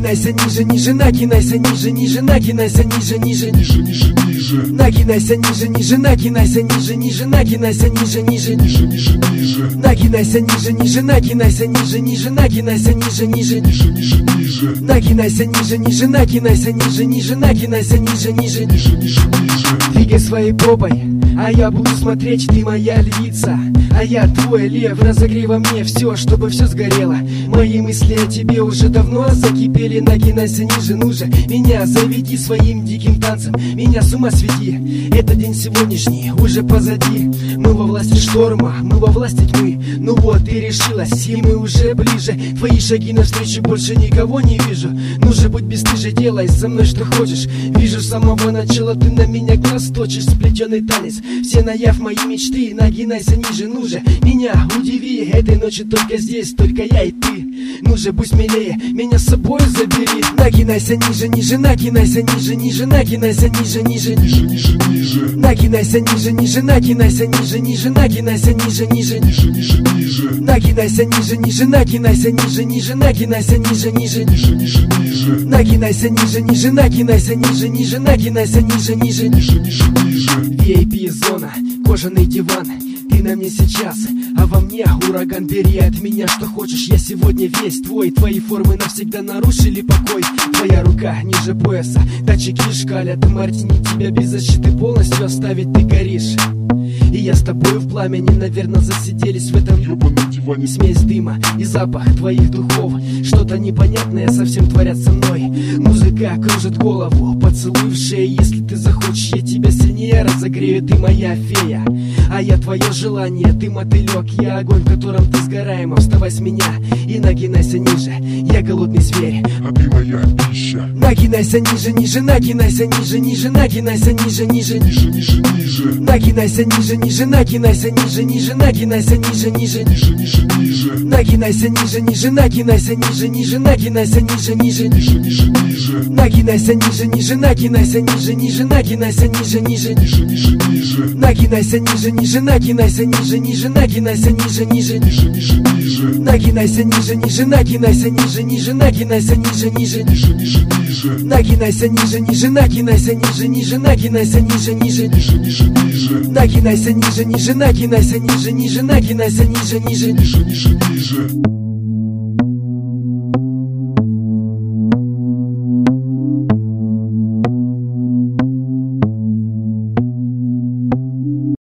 Нагинайся ниже, ниже, нагинайся ниже, ниже, нагинайся ниже, ниже, ниже, ниже, ниже. Нагинайся ниже, ниже, нагинайся ниже, ниже, нагинайся ниже, ниже, ниже, ниже, ниже. Нагинайся ниже, ниже, нагинайся ниже, ниже, нагинайся ниже, ниже, ниже, ниже, ниже. Нагинайся ниже, ниже, нагинайся ниже, ниже, нагинайся ниже, ниже, ниже, ниже, ниже. Двигай своей попой, а я буду смотреть, ты моя львица, а я твой лев. Разогрей во мне все, чтобы все сгорело. Мои мысли о тебе уже давно закипели. Нагинайся ниже, ну же, меня заведи своим диким танцем, меня с ума сведи. Этот день сегодняшний уже позади. Мы во власти шторма, мы во власти тьмы. Ну вот, ты решилась, и мы уже ближе. Твои шаги навстречу, больше никого не вижу. Ну же, будь бесстыжей, делай со мной что хочешь. Вижу с самого начала, ты на меня глаз точишь. Сплетенный танец, все наяв мои мечты. Нагинайся ниже, ну же, меня удиви. Этой ночью только здесь, только я и ты. Ну же, будь смелее, меня с собой забери. Нагинайся ниже, ниже, нагинайся ниже, ниже, нагинайся ниже, ниже, ниже, ниже, ниже. Нагинайся ниже, ниже, нагинайся ниже, ниже, нагинайся ниже, ниже, ниже, ниже, ниже. Нагинайся ниже, ниже, нагинайся ниже, ниже, нагинайся ниже, ниже, ниже, ниже, ниже. Нагинайся ниже, ниже, нагинайся ниже, ниже, нагинайся ниже, ниже, ниже, ниже, ниже. VIP-зона, кожаный диван. Ты на мне сейчас, а во мне ураган. Бери от меня что хочешь, я сегодня весь твой. Твои формы навсегда нарушили покой. Твоя рука ниже пояса, датчики шкалят. Мартини тебя без защиты полностью оставить, ты горишь. И я с тобой в пламени, наверное, засиделись в этом ёбаном диване. Смесь дыма и запах твоих духов. Что-то непонятное совсем творят со мной. Музыка кружит голову, поцелуй в шею. Если ты захочешь, я тебя сильнее разогрею. Ты моя фея, а я твое желание. Ты мотылек, я огонь, в котором ты сгораем. Вставай с меня и нагинайся ниже, я голодный зверь, а ты моя пища. Нагинайся ниже, ниже, нагинайся ниже, ниже, нагинайся ниже, ниже, ниже, ниже, ниже. Нагинайся ниже, ниже, нагинайся ниже, ниже, нагинайся ниже, ниже, ниже, ниже, ниже. Нагинайся ниже, ниже, нагинайся ниже, ниже, нагинайся ниже, ниже, ниже, ниже, ниже. Нагинайся ниже, ниже, нагинайся ниже, ниже, нагинайся ниже, ниже, ниже, ниже, ниже. Нагинайся ниже, ниже, нагинайся ниже, ниже, нагинайся ниже, ниже, ниже, ниже, ниже. Нагинайся ниже, ниже, нагинайся ниже, ниже, нагинайся ниже, ниже, ниже, ниже, ниже. Нагинайся ниже, ниже, нагинайся ниже, ниже, нагинайся ниже, ниже, ниже, ниже, ниже. Нагинайся ниже, ниже, нагинайся ниже, ниже, нагинайся ниже, ниже, ниже, ниже, ниже.